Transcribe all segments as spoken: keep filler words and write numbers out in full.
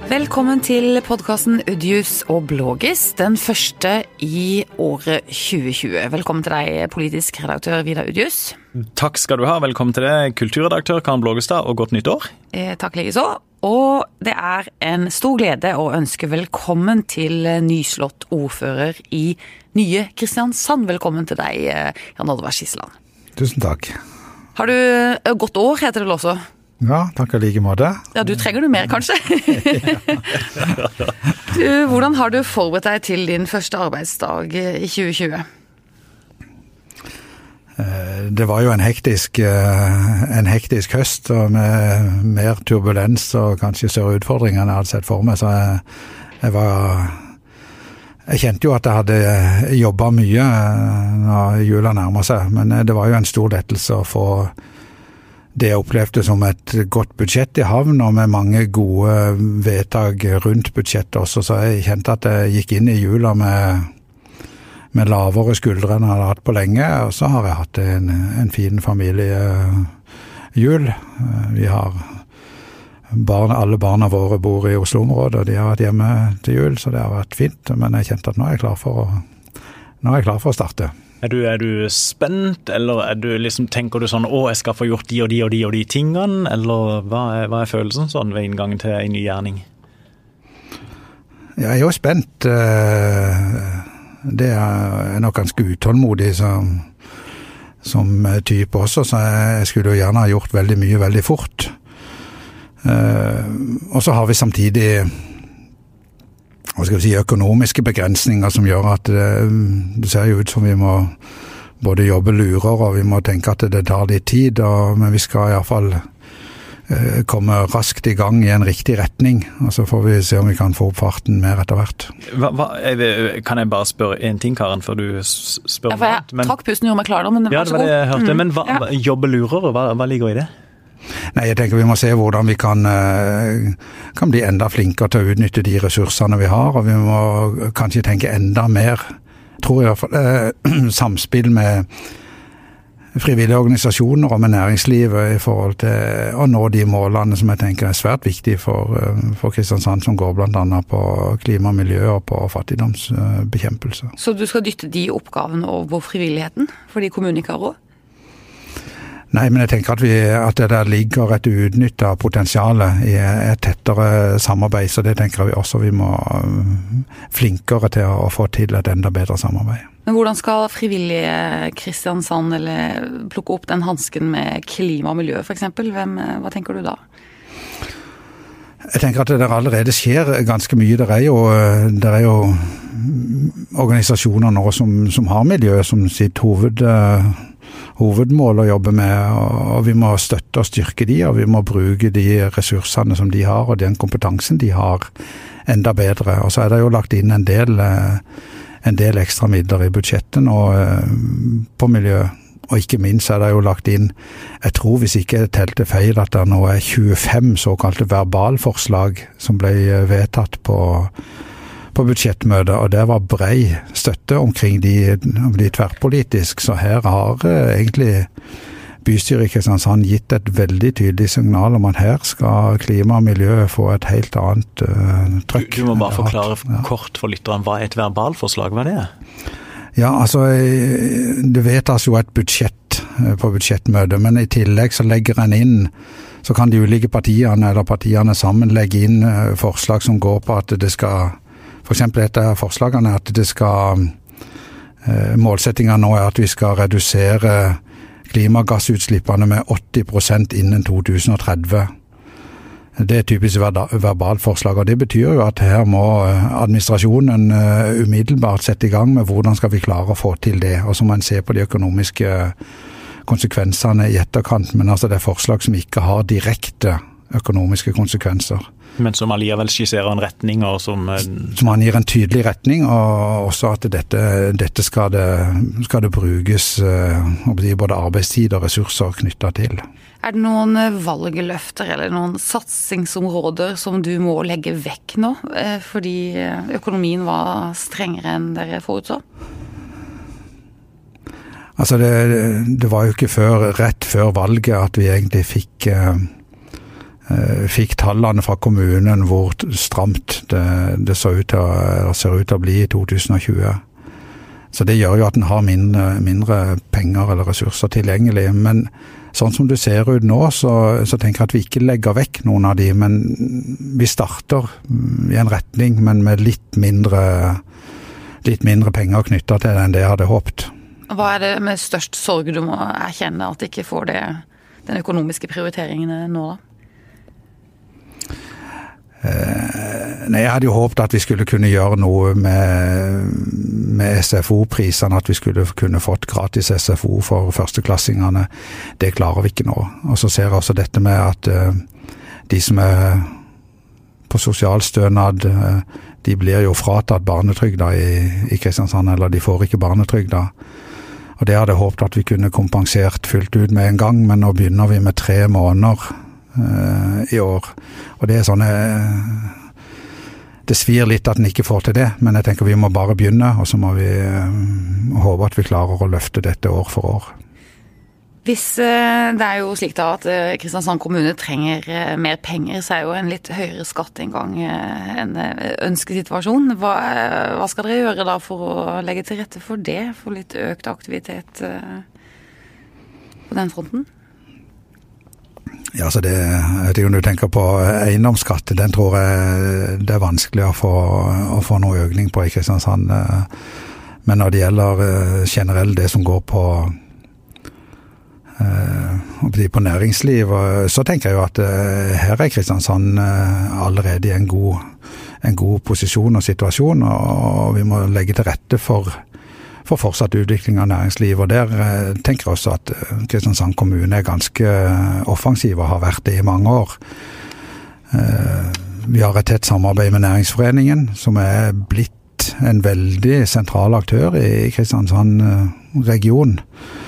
Velkommen til podcasten Udjus og Blågis, den første i året tjue tjue. Velkommen til deg, politisk redaktør Vidar Udjus. Takk skal du ha. Velkommen til deg, kulturredaktør Karen Blågestad, og godt nytt år. Eh, takk like så. Og det er en stor glede å ønske velkommen til nyslått ordfører i nye Kristiansand. Velkommen til deg, Jan Oddvar Skisland. Tusen takk. Har du godt år, heter det også? Ja, takk i like måte. Ja, du trenger du mer, kanskje. du, hvordan har du forberedt deg til din første arbeidsdag i tjue tjue? Det var jo en hektisk, en hektisk høst, og med mer turbulens og kanskje større utfordringer enn jeg hadde sett for meg, så jeg, jeg var... Jeg kjente jo at jeg hadde jobbet mye når jula nærmer seg, men det var jo en stor lettelse å få det jeg opplevde som et godt budsjett i havn, og med mange gode vedtak rundt budsjettet også, så jeg kjente at jeg gikk inn i jula med, med lavere skuldre enn jeg hadde hatt på lenge, og så har jeg hatt en, en fin familiejul. Vi har barn, alle barna våre bor i Oslo-området, og de har vært hjemme til jul, så det har vært fint, men jeg kjente at nå er jeg klar for å, nå er jeg klar for å starte. Er du, er du spent, eller er du liksom, tenker du sånn, å, jeg skal få gjort de og de og de og de tingene, eller hva er, hva er følelsen sånn ved inngangen til en ny gjerning? Jeg er jo spent. Det er nok ganske utålmodig som, som type også, så jeg skulle jo gjerne ha gjort veldig mye veldig fort. Og så har vi samtidig hva skal vi si, økonomiske begrensninger som gjør at det, det ser jo ut som vi må både jobbe lurer, og vi må tenke at det tar litt tid, og, men vi skal i hvert fall eh, komme raskt i gang i en riktig retning, og så får vi se om vi kan få opp farten mer etter hvert. Hva, hva, kan jeg bare spørre en ting, Karen, før du spør ja, for jeg men, trakk pusten, gjorde meg klar da, men ja, det var det jeg hørte, mm, men hva, ja. Jobbe lurer, hva, hva ligger i det? Nei, jeg tenker vi må se hvordan vi kan, kan bli enda flinkere til å utnytte de ressursene vi har, og vi må kanskje tenke enda mer, tror jeg i hvert fall, eh, samspill med frivillige organisasjoner og med næringslivet i forhold til å nå de målene som jeg tenker er svært viktige for, for Kristiansand, som går blant annet på klima og miljø og på fattigdomsbekjempelse. Så du skal dytte de oppgavene over på frivilligheten, fordi kommunen ikke har råd? Nei, men jeg tenker at, vi, at det der ligger et utnyttet potensiale i et tettere samarbeid, så det tenker vi også vi må flinkere til å få til et enda bedre samarbeid. Men hvordan skal frivillige Kristiansand eller plukke opp den hansken med klima og miljø for eksempel? Hvem, hva tenker du da? Jeg tenker at det der allerede skjer ganske mye. Det er jo, det er jo organisasjoner nå som, som har miljø som sitt hoved... hovedmål å jobbe med, og vi må støtte og styrke de, og vi må bruke de ressursene som de har, og den kompetansen de har, enda bedre. Og så er det jo lagt inn en del, en del ekstra midler i budsjetten og på miljø, og ikke minst er det jo lagt inn, jeg tror hvis ikke jeg telte feil, at det nå er tjuefem såkalte verbalforslag som ble vedtatt på på budsjettmøtet, og det var brei støtte omkring de, de tverrpolitisk, så her har eh, egentlig bystyret i Kristiansand gitt et veldig tydelig signal om at her skal klima og miljø få et helt annet uh, trykk. Du, du må bare forklare ja. kort for lytteren, hva er et verbalforslag, hva er det? Ja, altså, det vedtas jo et budsjett på budsjettmøtet, men i tillegg så legger en inn, så kan de ulike partiene eller partiene sammen legge inn forslag som går på at det skal For eksempel et av forslagene er at det skal, eh, målsettingen nå er at vi skal redusere klimagassutslippene med åtti prosent innen to tusen og tretti. Det er typisk verbalforslag, og det betyr jo at her må administrasjonen eh, umiddelbart sette i gang med hvordan skal vi klare å få til det, og så må en se på de økonomiske konsekvensene i etterkant, men altså det er forslag som ikke har direkte økonomiske konsekvenser. Men som allikevel skisserer en retning, og som... Som han gir en tydelig retning, og også at dette, dette skal, det, skal det brukes både arbeidstid og ressurser knyttet til. Er det noen valgløfter eller noen satsingsområder som du må legge vekk nå, fordi økonomien var strengere enn dere forutså? Altså det, det var jo ikke før, rett før valget at vi egentlig fikk... fikk tallene fra kommunen hvor stramt det, det så ut til å, ser ut til å bli i to tusen og tjue. Så det gjør jo at en har mindre, mindre penger eller ressurser tilgjengelig. Men sånn som det ser ut nå, så, så tenker jeg at vi ikke legger vekk noen av de, men vi starter i en retning, men med litt mindre, litt mindre penger knyttet til det enn det jeg hadde håpet. Hva er det med størst sorg du må erkjenne at ikke får det, den økonomiske prioriteringen nå da? Eh, nei, jeg hadde jo håpet at vi skulle kunne gjøre noe med, med S F O-prisene, at vi skulle kunne fått gratis S F O for førsteklassingene. Det klarer vi ikke nå. Og så ser jeg også dette med at eh, de som er på sosialstønad, eh, de blir jo fratatt barnetrygda i, i Kristiansand, eller de får ikke barnetrygda. Og det hadde jeg håpet at vi kunne kompensert fullt ut med en gang, men nå begynner vi med tre måneder uh, i år. Og det er sånn, uh, det svir litt at den ikke får til det, men jeg tenker vi må bare begynne, og så må vi uh, håpe at vi klarer å løfte dette år for år. Hvis uh, det er jo slik da at uh, Kristiansand kommune trenger uh, mer penger, så er jo en litt høyere skatt en gang uh, en uh, ønskesituasjon. Hva, uh, hva skal dere gjøre da for å legge til rette for det, for litt økt aktivitet uh, på den fronten? Ja, så det, jeg vet ikke om du tenker på eiendomsskatt, den tror jeg det er vanskelig å få, å få noe økning på i Kristiansand. Men når det gjelder uh, generelt det som går på og bli på næringsliv, og så tenker jeg jo at uh, her er Kristiansand uh, allerede i en god, en god posisjon og situasjon, og, og vi må legge til rette for, for fortsatt utvikling av næringsliv, og der uh, tenker jeg også at uh, Kristiansand kommune er ganske offensiv og har vært det i mange år. Uh, vi har et tett samarbeid med Næringsforeningen, som er blitt en veldig sentral aktør i Kristiansand uh, region.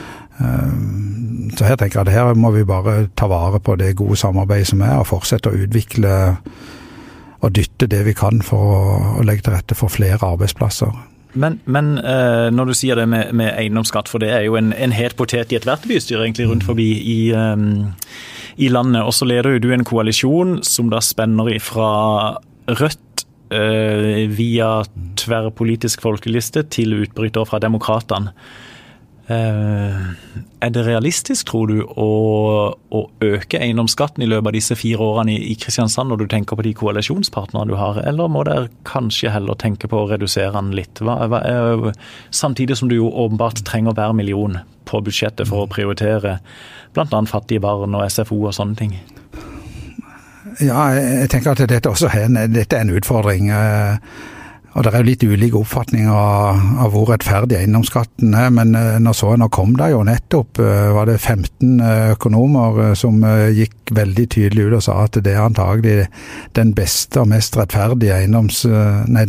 Så her tenker jeg at her må vi bare ta vare på det gode samarbeidet som er, og fortsette å utvikle og dytte det vi kan for å, å legge til rette for flere arbeidsplasser. Men, men eh, når du sier det med, med eiendomsskatt, for det er jo en, en het potet i et hvert bystyre egentlig rundt forbi i, um, i landet, og så leder jo du en koalisjon som da spenner fra Rødt eh, via tverrpolitisk folkeliste til utbrytere fra Demokratene. Uh, er det realistisk, tror du, å, å øke eiendomsskatten i løpet av disse fire årene i, i Kristiansand når du tenker på de koalisjonspartnerne du har, eller må dere kanskje heller tenke på å redusere den litt? Hva, hva, uh, samtidig som du jo åpenbart trenger hver million på budsjettet for å prioritere blant annet fattige barn og S F O og sånne ting. Ja, jeg tenker at dette også er en, dette er en utfordring. Uh, Og det er jo litt ulike oppfatninger av, av hvor rettferdig eiendomsskatten er, men når så nå kom det jo nettopp, var det femten økonomer som gikk veldig tydelig ut og sa at det er antagelig den beste og mest rettferdige eiendoms, nei,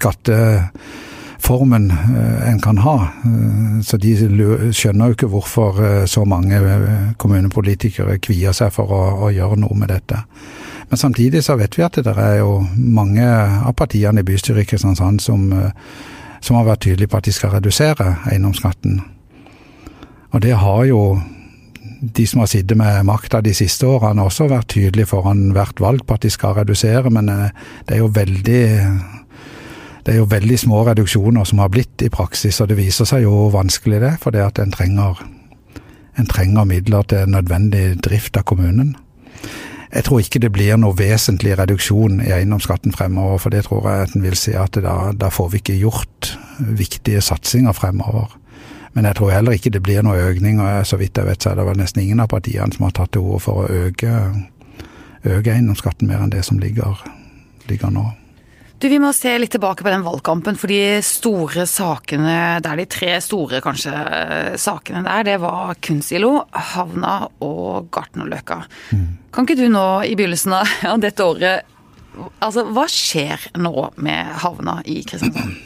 skatteformen en kan ha. Så de skjønner jo ikke hvorfor så mange kommunepolitikere kvier seg for å, å gjøre noe med dette. Men samtidig så vet vi at det er jo mange av partiene i bystyret i Kristiansand som, som har vært tydelige på at de skal redusere eiendomsskatten. Og det har jo de som har sittet med makta de siste årene også vært tydelige foran hvert valg på at de skal redusere, men det er jo veldig, det er jo veldig små reduksjoner som har blitt i praksis, og det viser seg jo vanskelig det, for det at en trenger, en trenger midler til nødvendig drift av kommunen. Jeg tror ikke det blir noe vesentlig reduksjon i eiendomsskatten fremover, for det tror jeg at en vil si at da, da får vi ikke gjort viktige satsinger fremover. Men jeg tror heller ikke det blir noe økning, og så vidt jeg vet så er det vel nesten ingen av partiene som har tatt til orde for å øke, øke eiendomsskatten mer enn det som ligger, ligger nå. Du, vi må se litt tilbake på den valgkampen, for de store sakene, det er de tre store kanskje sakene der, det var Kunstsilo, Havna og Gartnerløkka. Mm. Kan ikke du nå i begynnelsen av dette året, altså hva skjer nå med Havna i Kristiansand?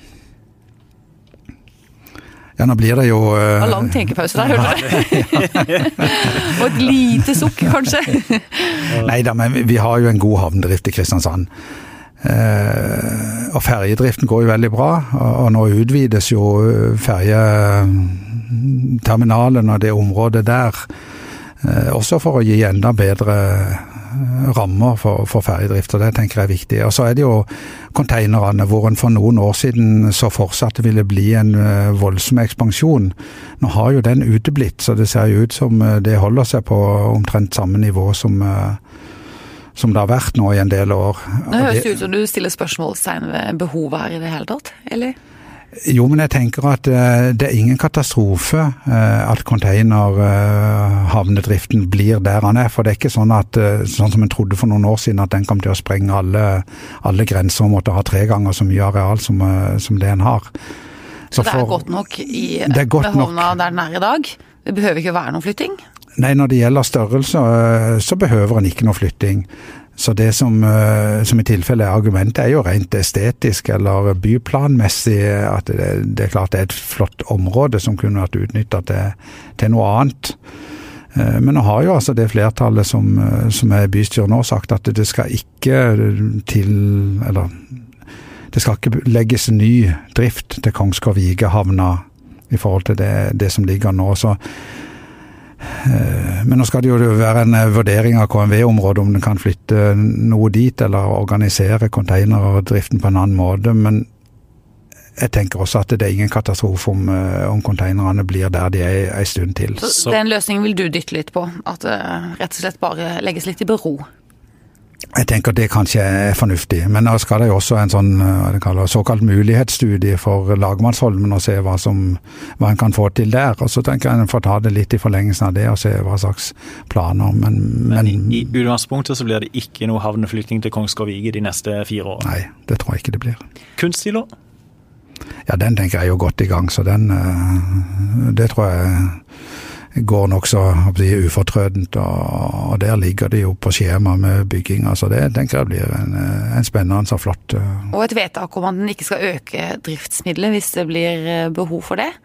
Ja, nå blir det jo... Uh... Og lang tenkepause der, hørte du? Og et lite sukk, kanskje? Neida, men vi har jo en god havndrift i Kristiansand. Uh, og ferjedriften går jo veldig bra, og, og nå utvides jo ferjeterminalen og det området der, uh, også for å gi enda bedre rammer for, for ferjedrift, og det tenker jeg er viktig. Og så er det jo containerne, hvor en for noen år siden så fortsatt ville bli en voldsom ekspansjon. Nå har jo den uteblitt, så det ser jo ut som det holder seg på omtrent samme nivå som, som det har vært nå i en del år. Det høres ut som du stiller spørsmålstegn ved behovet her i det hele tatt, eller? Jo, men jeg tenker at uh, det er ingen katastrofe uh, at containerhavnedriften uh, blir der han er, for det er ikke sånn at, uh, sånn som en trodde for noen år siden, at den kom til å sprenge alle, alle grenser og måtte ha tre ganger så mye areal som, uh, som det en har. Så, så det er for, godt nok i godt havna der den er i dag? Det behøver ikke være noen flytting? Nei, når det gjelder størrelse, uh, så behøver en ikke noe flytting. Så det som, som i tilfelle er argumentet er jo rent estetisk eller byplanmessig, at det, det er klart det er et flott område som kunne vært utnyttet til, til noe annet. Men nå har jo altså det flertallet som, som er bystyret nå sagt at det skal ikke til, eller det skal ikke legges ny drift til Kongsgård-Vigehavna i forhold til det, det som ligger nå, så men nå skal det jo være en vurdering av K M V-området om den kan flytte noe dit eller organisere containerdriften på en annen måte, men jeg tenker også at det er ingen katastrofe om, om containerene blir der de er en stund til. Så den løsningen vil du dytte litt på, at det rett og slett bare legges litt i bero? Jeg tenker det kanskje er fornuftig, men nå skal det jo også en sånn hva det kaller, såkalt mulighetsstudie for Lagmannsholmen og se hva, som, hva en kan få til der, og så tenker jeg en får ta det litt i forlengelsen av det og se hva slags planer. Men, men, men i, i utgangspunktet så blir det ikke noe havneflytting til Kongsgård-Vige de neste fire år? Nei, det tror jeg ikke det blir. Kunstsilo? Ja, den tenker jeg jo godt i gang, så den, det tror jeg går nok så ufortrødent, og der ligger det jo på skjema med bygging, så det tenker jeg blir en, en spennende og flott. Og et vedtak om at den ikke skal øke driftsmidler hvis det blir behov for det?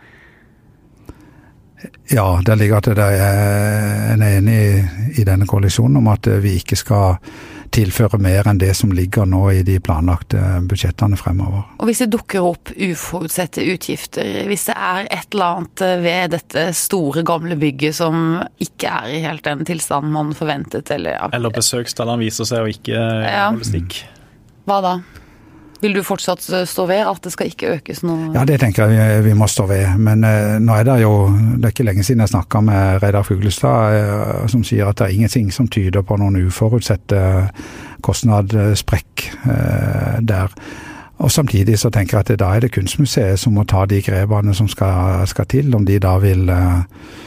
Ja, der ligger at det er en enig i denne koalisjonen om at vi ikke skal tilføre mer enn det som ligger nå i de planlagte budsjettene fremover. Og hvis det dukker opp uforutsette utgifter, hvis det er et eller annet ved dette store gamle bygget som ikke er i helt den tilstanden man forventet, eller... Eller besøkstallene viser seg å ikke ja. holde stikk. Hva da? Vil du fortsatt stå ved at det skal ikke økes noe? Ja, det tenker jeg vi, vi må stå ved. Men eh, nå er det jo, det er ikke lenge siden jeg snakket med Reidar Fuglestad, eh, som sier at det er ingenting som tyder på noen uforutsette kostnadssprekk eh, der. Og samtidig så tenker jeg at det, da er det Kunstmuseet som må ta de grepene som skal, skal til, om de da vil... Eh,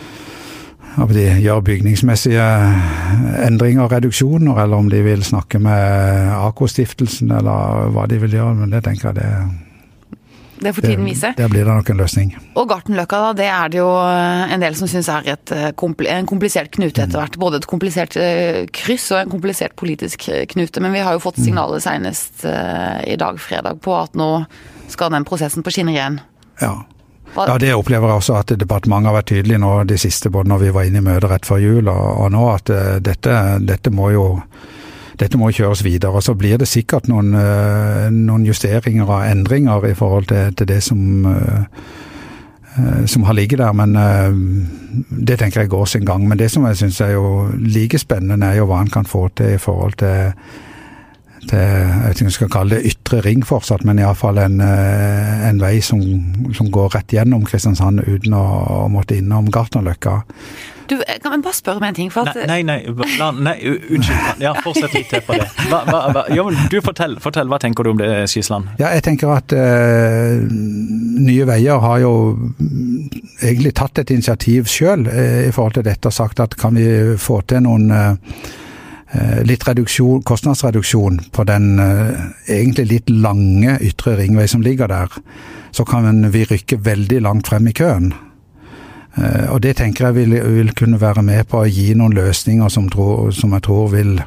om de gjør bygningsmessige endringer og reduksjoner, eller om de vil snakke med A K-stiftelsen, eller hva de vil gjøre, men det tenker jeg det, det får tiden vise. Der blir det nok en løsning. Og Gartnerløkka, da, det er det jo en del som synes er et, en komplisert knute etter hvert. Både et komplisert kryss og en komplisert politisk knute, men vi har jo fått signaler senest i dag, fredag, på at nå skal den prosessen på skinner igjen. Ja. Ja, det opplever jeg også at departementet har vært tydelig nå de siste, både når vi var inne i møtet rett før jul og, og nå, at uh, dette, dette må jo dette må kjøres videre, og så blir det sikkert noen, uh, noen justeringer og endringer i forhold til, til det som, uh, uh, som har ligget der, men uh, det tenker jeg går sin gang. Men det som jeg synes er jo like spennende er jo hva han kan få til i forhold til til, jeg vet ikke om jeg skal kalle det ytre ring fortsatt, men i hvert fall en, en vei som, som går rett gjennom Kristiansand uten å, å måtte innom Gartnerløkka. Du, kan jeg bare spørre meg en ting? For at... Nei, nei, nei, nei, unnskyld. Ja, fortsett litt til på det. Hva, hva, hva, jo, men du fortell, fortell, hva tenker du om det, Skisland? Ja, jeg tenker at eh, Nye Veier har jo egentlig tatt et initiativ selv eh, i forhold til dette og sagt at kan vi få til noen eh, litt reduksjon, kostnadsreduksjon på den uh, egentlig litt lange ytre ringvei som ligger der, så kan vi rykke veldig langt frem i køen. Uh, og det tenker jeg vil, vil kunne være med på å gi noen løsninger som, tro, som jeg tror vil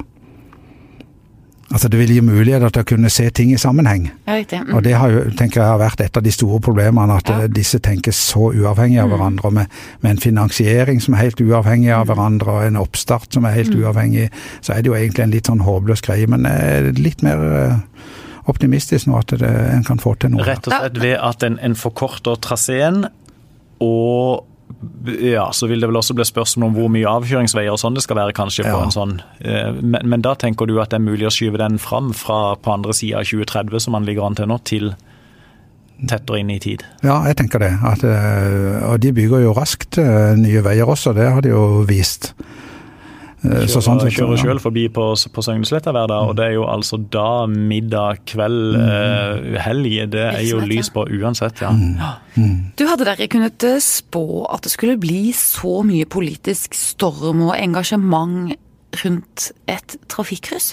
altså det vil gi muligheter til å kunne se ting i sammenheng. Ja, riktig. Mm. Og det har jo, tenker jeg har vært et av de store problemene, at ja. disse tenker så uavhengig av hverandre, med, med en finansiering som er helt uavhengig av hverandre, og en oppstart som er helt mm. uavhengig, så er det jo egentlig en litt sånn håpløs greie, men litt mer optimistisk nå at det, en kan få til noe. Rett og slett ved at en, en forkorter traseen, og Ja, så vil det vel også bli spørsmål om hvor mye avkjøringsveier og sånn det skal være kanskje på ja. en sånn. Men, men da tenker du at det er mulig å skyve den fram fra på andre siden av tjue tretti som man ligger an til nå, til tettere inn i tid? Ja, jeg tenker det. At, og de bygger jo raskt nye veier også, det har de jo vist. Kjører, så sånn, kjører selv forbi på, på Søgnesletta hver dag, mm. og det er jo altså da, middag, kveld, mm. helg, det er jo lys på uansett, ja. Mm. Mm. Du hadde dere kunnet spå at det skulle bli så mye politisk storm og engasjement rundt et trafikkryss?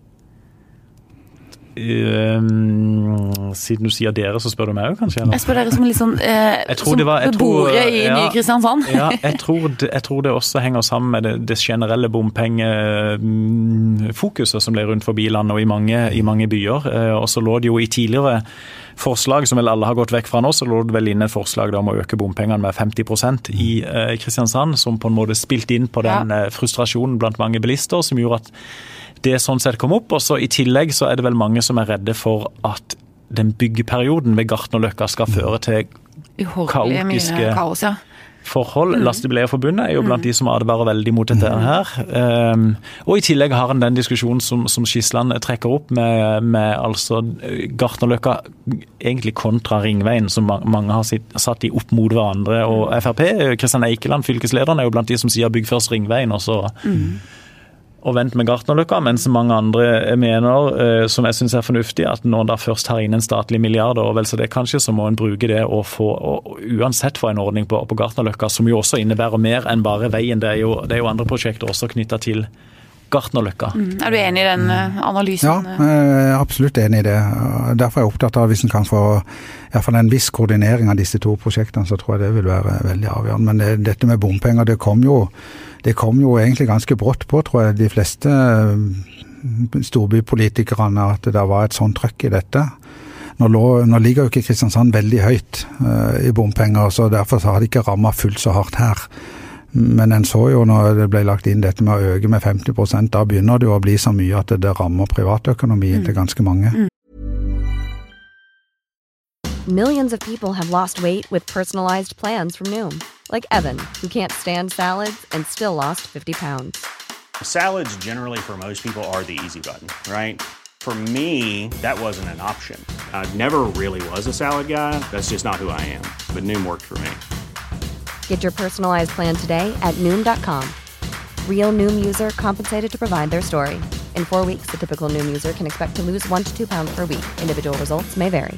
Um, siden du sier dere, så spør du meg jo kanskje? Eller? Jeg spør dere som litt sånn eh, som beboere i ja, Ny-Kristiansand. Ja, jeg tror, det, jeg tror det også henger sammen med det, det generelle bompengefokuset som ble rundt forbi landet og i mange, i mange byer. Eh, og så lå det jo i tidligere forslag, som vel alle har gått vekk fra nå, så lå det vel inn et forslag da, om å øke bompengene med femti prosent i eh, Kristiansand, som på en måte spilte inn på den ja. eh, frustrasjonen blant mange bilister, som gjorde at det sånn sett kom opp, og så i tillegg så er det vel mange som er redde for at den byggeperioden ved Gartnerløkka skal føre til kaotiske kaos, ja. forhold. Mm. Lastebileierforbundet er jo blant mm. de som advarer veldig mot dette her. Um, og i tillegg har en den diskusjonen som, som Skisland trekker opp med, med altså Gartnerløkka egentlig kontra Ringveien, som mange har sitt, satt i opp mot hverandre, og F R P, Kristian Eikeland, fylkeslederen, er jo blant de som sier bygg først Ringveien, og så mm. og vent med Gartnerløkka, mens mange andre mener, eh, som jeg synes er fornuftig, at når da først har inn en statlig milliard, og vel så det kanskje, så må en bruke det og få, og uansett få en ordning på, på Gartnerløkka, som jo også innebærer mer enn bare veien. Det er jo, det er jo andre prosjekter også knyttet til Gartnerløkka. Mm. Er du enig i den analysen? Ja, jeg er absolutt enig i det. Derfor er jeg opptatt av hvis en kan få i hvert fall en viss koordinering av disse to prosjektene, så tror jeg det vil være veldig avgjørende. Men det, dette med bompenger, det kom jo Det kom jo egentlig ganske brått på, tror jeg, de fleste storbypolitikerne, at det var et sånt trøkk i dette. Nå, lå, nå ligger jo ikke Kristiansand veldig høyt uh, i bompenger, så derfor så har det ikke rammet fullt så hardt her. Men en så jo når det ble lagt inn dette med å øke med femti prosent, da begynner det jo å bli så mye at det rammer privatøkonomien mm. til ganske mange. Mm. Millions of people have lost weight with personalized plans from Noom. Like Evan, who can't stand salads and still lost fifty pounds. Salads generally for most people are the easy button, right? For me, that wasn't an option. I never really was a salad guy. That's just not who I am. But Noom worked for me. Get your personalized plan today at Noom dot com. Real Noom user compensated to provide their story. In four weeks, the typical Noom user can expect to lose one to two pounds per week. Individual results may vary.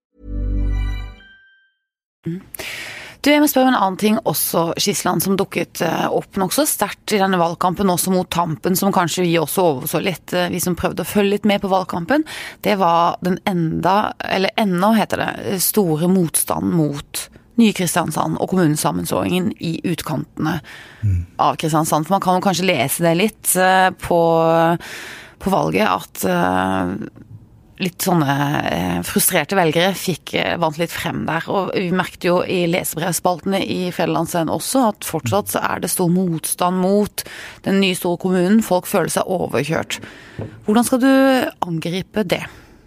Mm. Du, jeg må spørre om en annen ting også, Skisland, som dukket opp nok så sterkt i denne valgkampen, også mot tampen, som kanskje vi også overså litt, vi som prøvde å følge litt med på valgkampen. Det var den enda, eller enda heter det, store motstand mot Nye Kristiansand og kommunesammenslåingen i utkantene mm. av Kristiansand. For man kan jo kanskje lese det litt på, på valget, at litt sånne frustrerte velgere fikk vant litt frem der, og vi merkte jo i lesebrevspaltene i Fjellandsveien også at fortsatt så er det stor motstand mot den nye store kommunen. Folk føler seg overkjørt. Hvordan skal du angripe det?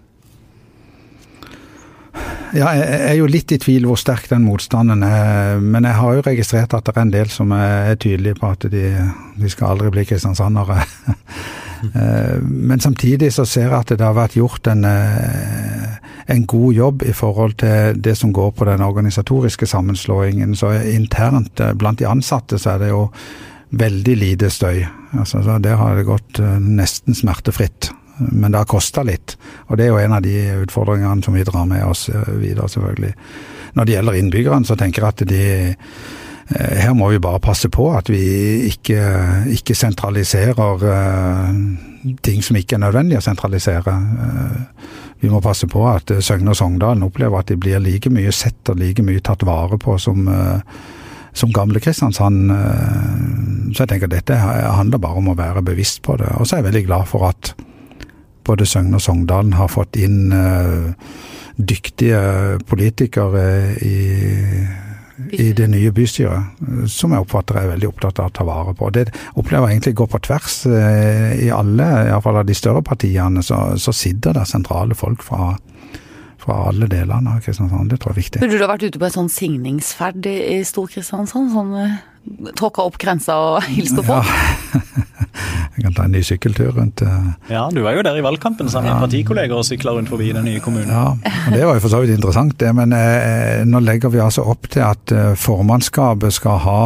Ja, jeg er jo litt i tvil hvor sterk den motstanden er, men jeg har jo registrert at det er en del som er tydelige på at de, de skal aldri bli kristiansandere. Men samtidig så ser jeg at det har vært gjort en, en god jobb i forhold til det som går på den organisatoriske sammenslåingen. Så internt blant de ansatte så er det jo veldig lite støy. Altså, så det har det gått nesten smertefritt. Men det har kostet litt, og det er jo en av de utfordringene som vi drar med oss videre selvfølgelig. Når det gjelder innbyggerne så tenker jeg at de, her må vi bare passe på at vi ikke, ikke sentraliserer ting som ikke er nødvendig å sentralisere. Vi må passe på at Søgne og Sogndalen opplever at de blir like mye sett og like mye tatt vare på som som gamle Kristiansand, så jeg tenker at dette handler bare om å være bevisst på det. Og så er jeg veldig glad for at både Søgne og Sogndalen har fått inn uh, dyktige politikere i, i det nye bystyret, som jeg oppfatter er veldig opptatt av å ta vare på. Det opplever jeg egentlig går på tvers uh, i alle, i hvert fall av de større partiene, så, så sitter det sentrale folk fra, fra alle delene av Kristiansand. Det tror jeg er viktig. Burde du ha vært ute på en sånn signingsferd i Stor-Kristiansand? Sånn tråkka opp grensa og hilst på folk? Ja. Jeg kan ta en ny sykkeltur rundt. Ja, du var jo der i valgkampen sammen med ja. partikolleger og syklet rundt forbi den nye kommunen. Ja, og det var jo for så vidt interessant det, men eh, nå legger vi altså opp til at eh, formannskapet skal ha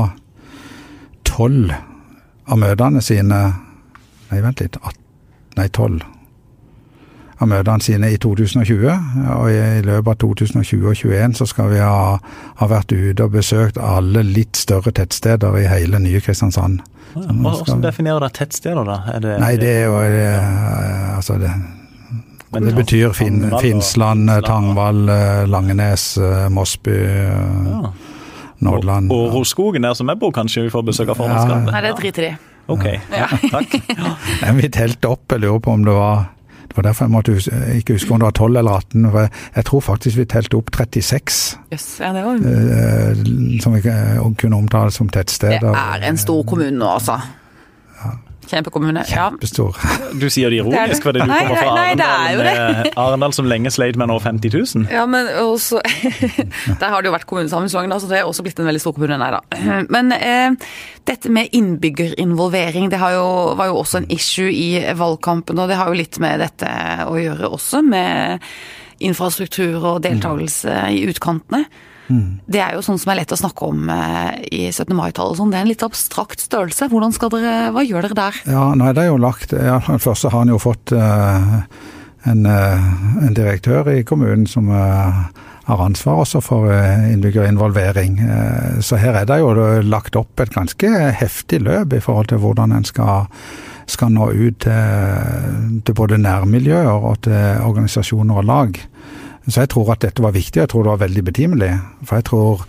tolv av møtene sine, nei vent litt, at, nei tolv av møtene sine i to tusen og tjue, og i løpet av to tusen og tjue og tjueen så skal vi ha, ha vært ute og besøkt alle litt større tettsteder i hele nye Kristiansand. Ja, hva skal... definerer det tettsteder da? Er det, nei, det er jo, det, altså det, det betyr fin, Finnsland, Tangvall, Langenes, Mosby, ja. Nordland. Og, og Roskogen der som jeg bor, kanskje vi får besøk av formannskapet? Ja. Nei, det driter de. Ok, ja, takk. Ja. Nei, vi telte opp, jeg lurer på om det var Det var derfor jeg måtte ikke huske om det var tolv eller atten. For jeg tror faktisk vi telte opp trettiseks. Yes, ja, det var jo... Som vi kunne omtale som tettsteder. Det er en stor kommune nå, altså. Ja. Kjempekommune, ja. Kjempestor. Du sier det ironisk, fordi du nei, kommer fra nei, Arendal, nei, med Arendal som lenge sleit med nå femti tusen. Ja, men også... Der har det jo vært kommunesammenslåing, så det er også blitt en veldig stor kommune, nei da. Men eh, dette med innbyggerinvolvering, det har jo, var jo også en issue i valgkampen, og det har jo litt med dette å gjøre også, med infrastruktur og deltakelse i utkantene. Mm. Det er jo sånn som er lett å snakke om eh, i syttende mai-tallet og sånn. Det er en litt abstrakt størrelse. Hvordan skal dere, hva gjør dere der? Ja, nei, det er jo lagt, ja, først så har han jo fått uh, en, uh, en direktør i kommunen som uh, har ansvar også for uh, innbyggerinvolvering. Uh, så her er det jo lagt opp et ganske heftig løp i forhold til hvordan en skal, skal nå ut til, til både nærmiljøer og til organisasjoner og lag. Så jeg tror at dette var viktig, jeg tror det var veldig betimelig. For jeg tror,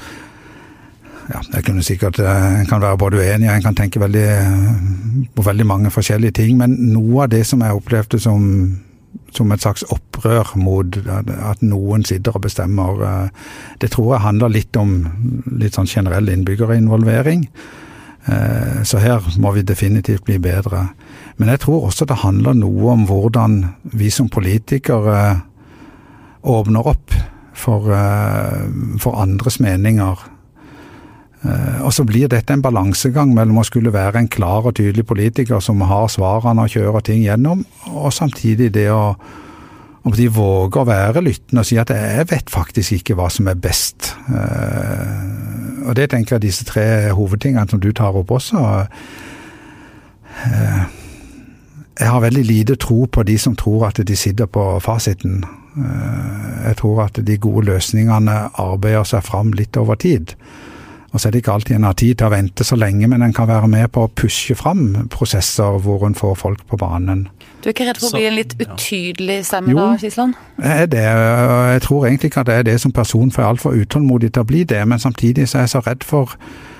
ja, jeg kunne sikkert, en kan være både uenig, en kan tenke veldig, på veldig mange forskjellige ting, men noe av det som jeg opplevde som, som et slags opprør mot at noen sitter og bestemmer, det tror jeg handler litt om litt sånn generell innbyggerinvolvering. Så her må vi definitivt bli bedre. Men jeg tror også det handler noe om hvordan vi som politikere åpner opp for, for andres meninger. Og så blir dette en balansegang mellom å skulle være en klar og tydelig politiker som har svarene og kjører ting gjennom, og samtidig det å om de våger å være lyttende og si at jeg vet faktisk ikke hva som er best. Og det tenker jeg disse tre hovedtingene som du tar opp også. Jeg har veldig lite tro på de som tror at de sitter på fasiten. Jeg tror at de gode løsningene arbeider seg fram litt over tid. Og så er det ikke alltid en har tid til å vente så lenge, men en kan være med på å pushe fram prosesser hvor en får folk på banen. Du er ikke redd for å bli en litt utydelig stemme da, Kisland? Jo, jeg er det. Jeg tror egentlig ikke at det er det som person, for jeg er alt for utålmodig til å bli det, men samtidig så er jeg så redd for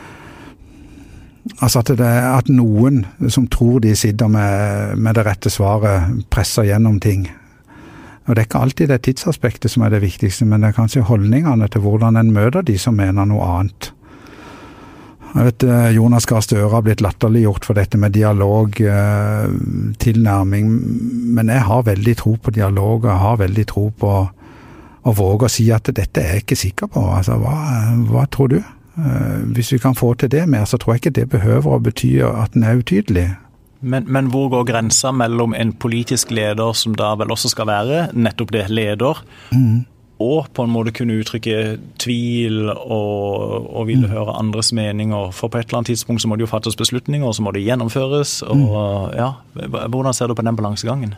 altså at, det, at noen som tror de sitter med, med det rette svaret, presser gjennom ting. Og det er ikke alltid det tidsaspektet som er det viktigste, men det er kanskje holdningene til hvordan en møter de som mener noe annet. Jeg vet, Jonas Gahr Støre har blitt latterliggjort for dette med dialog, tilnærming, men jeg har veldig tro på dialog, og jeg har veldig tro på å våge å si at dette er jeg ikke sikker på. Altså, hva, hva tror du? Hvis vi kan få til det mer, så tror jeg ikke det behøver å bety at den er utydelig. Men, men hvor går grensa mellom en politisk leder som da vel også skal være nettopp det, leder, mm. og på en måte kunne uttrykke tvil og, og ville mm. høre andres meninger, for på et eller annet tidspunkt så må det jo fattes beslutninger, og så må det gjennomføres, og mm. ja, hvordan ser du på den balansegangen?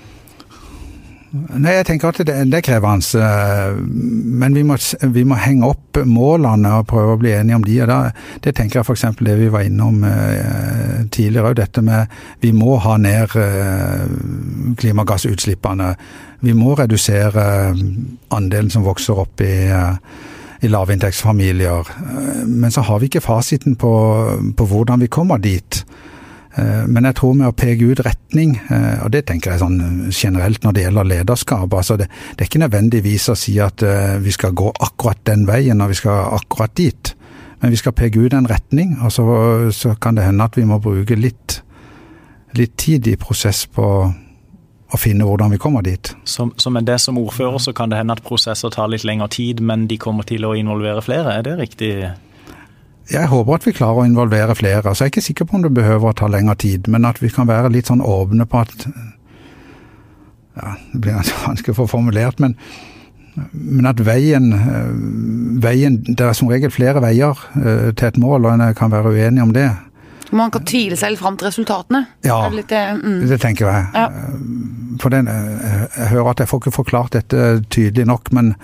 Nei, jeg tenker at det, det er krevende, men vi må, vi må henge opp målene og prøve å bli enige om de, og da, det tenker jeg for eksempel det vi var innom eh, tidligere, dette med vi må ha ned eh, klimagassutslippene, vi må redusere andelen som vokser opp i, i lavinntektsfamilier, men så har vi ikke fasiten på, på hvordan vi kommer dit. Men jeg tror med å peke ut retning, og det tenker jeg sånn generelt når det gjelder lederskap, altså det, det er ikke nødvendigvis å si at vi skal gå akkurat den veien og vi skal akkurat dit, men vi skal peke ut en retning, og så, så kan det hende at vi må bruke litt, litt tid i prosess på å finne hvordan vi kommer dit. Så, så med det som ordfører så kan det hende at prosesser tar litt lengre tid, men de kommer til å involvere flere, er det riktig? Jeg håper at vi klarer å involvere flere, så jeg er ikke sikker på om det behøver å ta lengre tid, men at vi kan være litt sånn åpne på at, ja, det blir ganske formulert, men, men at veien, veien, det er som regel flere veier til et mål, og en kan være uenig om det. Man kan tvile seg litt frem til resultatene. Ja, det, litt, mm. det tenker jeg. Ja. For den, jeg, jeg hører at jeg får ikke forklart dette tydelig nok, men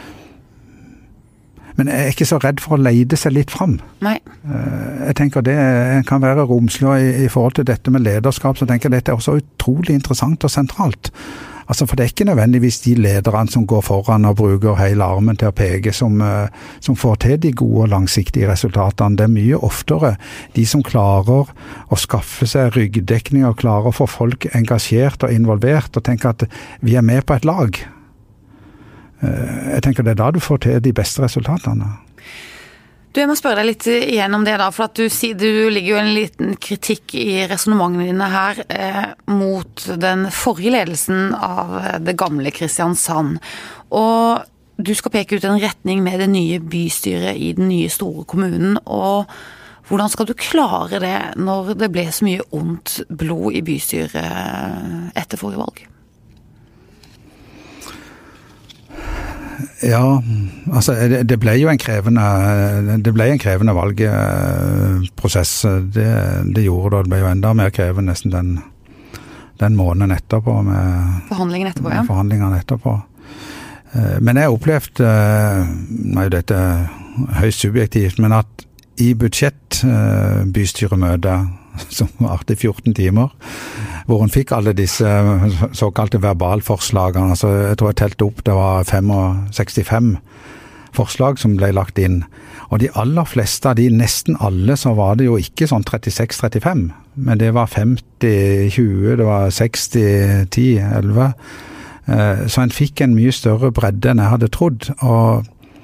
Men jeg er ikke så redd for å leide seg litt fram. Nei. Jeg tenker det kan være romslig i, i forhold til dette med lederskap, så tenker jeg dette er også utrolig interessant og sentralt. Altså, for det er ikke nødvendigvis de lederne som går foran og bruker hele armen til å peke, som, som får til de gode og langsiktige resultatene. Det er mye oftere de som klarer å skaffe seg ryggdekning og klarer å få folk engasjert og involvert, og tenker at vi er med på et lag. Jeg tenker det er da du får til de beste resultatene. Du, jeg må spørre deg litt igjen om det da, for at du, du ligger jo en liten kritikk i resonementene dine her eh, mot den forrige ledelsen av det gamle Kristiansand. Og du skal peke ut en retning med det nye bystyret i den nye store kommunen, og hvordan skal du klare det når det ble så mye ondt blod i bystyret etter forrige valg? Ja, altså det ble jo en krevende, det ble en krevende valgprosess. Det, det gjorde det, det ble jo enda mer krevende nesten den, den måneden etterpå. Med forhandlingene etterpå, ja. Forhandlingene etterpå. Men jeg opplevde, nå er dette høyst subjektivt, men at i budsjettbystyremøtet, som varte i fjorten timer, hvor hun fikk alle disse såkalte verbalforslagene. Altså, jeg tror jeg telte opp, det var sekstifem forslag som ble lagt inn. Og de aller fleste av de, nesten alle, så var det jo ikke sånn trettiseks trettifem, men det var femti tjue, det var seksti ti elleve. Så en fikk en mye større bredde enn jeg hadde trodd, og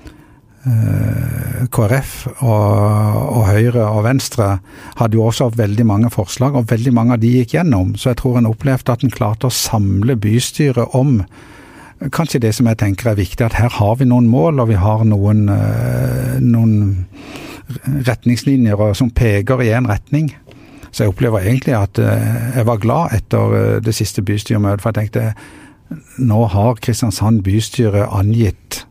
K R F og, og Høyre og Venstre hadde jo også veldig mange forslag, og veldig mange av de gikk gjennom, så jeg tror en opplevde at en klarte å samle bystyret om kanskje det som jeg tenker er viktig, at her har vi noen mål, og vi har noen, noen retningslinjer som peker i en retning. Så jeg opplever egentlig at jeg var glad etter det siste bystyremøtet, for jeg tenkte, nå har Kristiansand bystyre angitt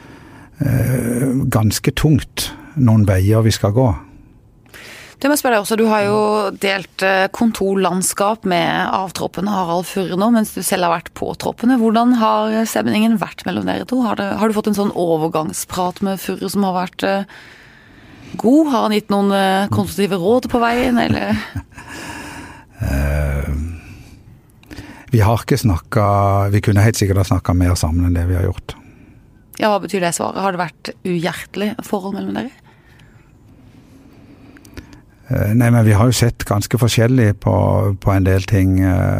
ganske tungt noen veier vi skal gå. Du må spørre deg også, du har jo delt kontorlandskap med avtroppene Harald Furre nå, mens du selv har vært på troppene. Hvordan har stemningen vært mellom dere to? Har, det, har du fått en sånn overgangsprat med Furre som har vært uh, god? Har han gitt noen uh, konstruktive råd på veien, eller? uh, vi har ikke snakket, vi kunne helt sikkert ha snakket mer sammen enn det vi har gjort. Ja, hva betyr det svaret? Har det vært uhjertelig forhold mellom dere? Nei, men vi har jo sett ganske forskjellig på, på en del ting.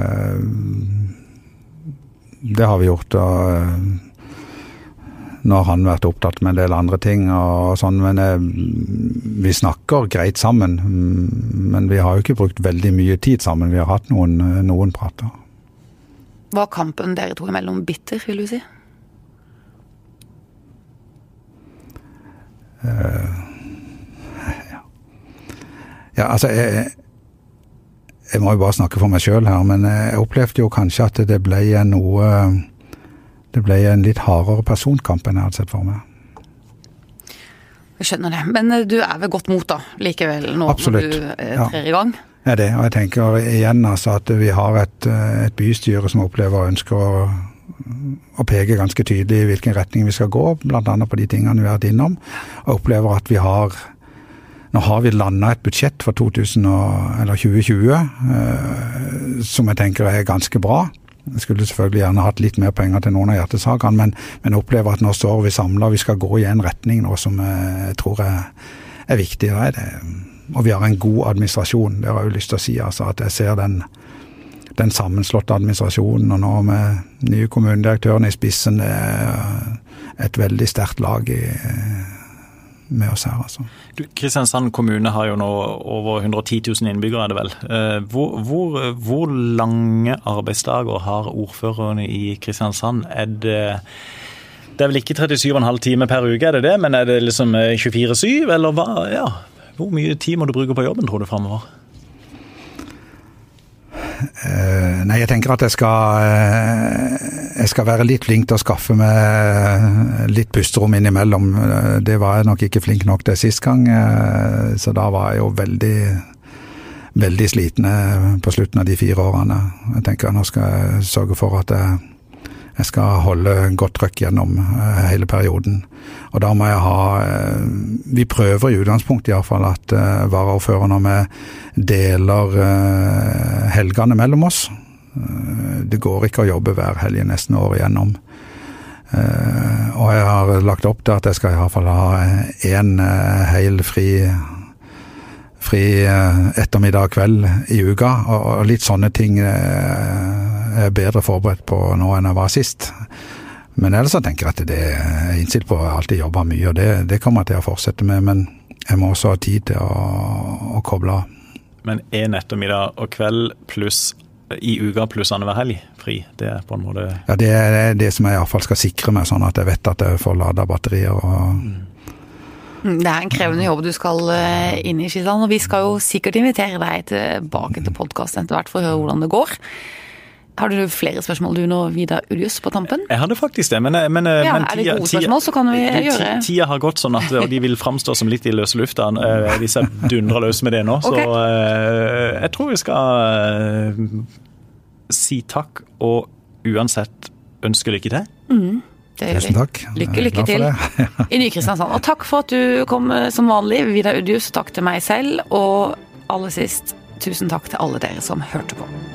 Det har vi gjort, og nå har han vært opptatt med en del andre ting og sånn, men vi snakker greit sammen, men vi har jo ikke brukt veldig mye tid sammen. Vi har hatt noen, noen prater. Var kampen dere to imellom bitter, vil du si? Uh, ja. ja, altså jeg, jeg må jo bare snakke for meg selv her, men jeg opplevde jo kanskje at det ble en noe det ble en litt hardere personkamp enn jeg hadde sett for meg. Jeg skjønner det, men du er ved godt mot da, likevel nå. Absolutt. Når du eh, trer i gang? Ja, det, og jeg tenker igjen altså at vi har et, et bystyre som opplever og ønsker å og peke ganske tydelig i hvilken retning vi skal gå, blant annet på de tingene vi har vært innom, og opplever at vi har, nå har vi landet et budsjett for to tusen eller tjue tjue, eh, som jeg tenker er ganske bra. Jeg skulle selvfølgelig gjerne hatt litt mer penger til noen av hjertesakene, men, men opplever at nå står vi samlet, og vi skal gå i en retning nå som jeg tror er, er viktig. Er det. Og vi har en god administrasjon, det har jeg jo lyst til å si, altså, at jeg ser den den sammenslåtte administrasjonen, og nå med nye kommunedirektøren i spissen, det er et veldig sterkt lag i, med oss her, altså. Du, Kristiansand kommune har jo nå over hundre og ti tusen innbyggere, er det vel. Hvor, hvor, hvor lange arbeidsdager har ordførerne i Kristiansand? Er det, det er vel ikke trettisju komma fem timer per uke, er det det? Men er det liksom tjuefire syv, eller hva? Ja, hvor mye tid må du bruke på jobben, tror du, fremover? Uh, nei, jeg tenker at jeg skal uh, jeg skal være litt flink til å skaffe meg litt pusterom innimellom. Uh, det var jeg nok ikke flink nok til sist gang, uh, så da var jeg jo veldig veldig slitne på slutten av de fire årene. Jeg tenker at nå skal jeg sørge for at jeg, jeg skal holde godt trøkk gjennom uh, hele perioden. Og da må jeg ha uh, vi prøver i utgangspunkt i hvert fall at uh, varaordførerne med deler uh, helgene mellom oss. Uh, det går ikke å jobbe hver helg nesten året igjennom. Uh, og jeg har lagt opp til at jeg skal i hvert fall ha en uh, hel fri fri uh, ettermiddag og kveld i uka, og, og litt sånne ting uh, er bedre forberedt på nå enn jeg var sist. Men ellers så tenker jeg at det er innstilt på å alltid jobbe mye, og det, det kommer jeg til å fortsette med, men jeg må også ha tid til å, å koble av. Men en ettermiddag og kveld pluss i uka pluss annenhver helg fri, det er på en måte... Ja, det er det som jeg i hvert fall skal sikre meg, sånn at jeg vet at jeg får ladet batterier. Og... Mm. Det er en krevende jobb du skal inn i, Skisland, og vi skal jo sikkert invitere deg tilbake til podcasten etter hvert for å høre hvordan det går. Har du flere spørsmål du nå, Vidar Udjus, på tampen? Jeg hadde faktisk det, men... men ja, men er det gode spørsmål, så kan vi gjøre... Tida har gått sånn at de vil fremstå som litt i løse lufta hvis jeg dundrer løs med det nå, okay. Så jeg tror vi skal si takk, og uansett ønske lykke til. Mm, det gjør vi. Tusen takk. Lykke, lykke til i Ny-Kristiansand. Og takk for at du kom som vanlig, Vidar Udjus. Takk til meg selv, og aller sist, tusen takk til alle dere som hørte på.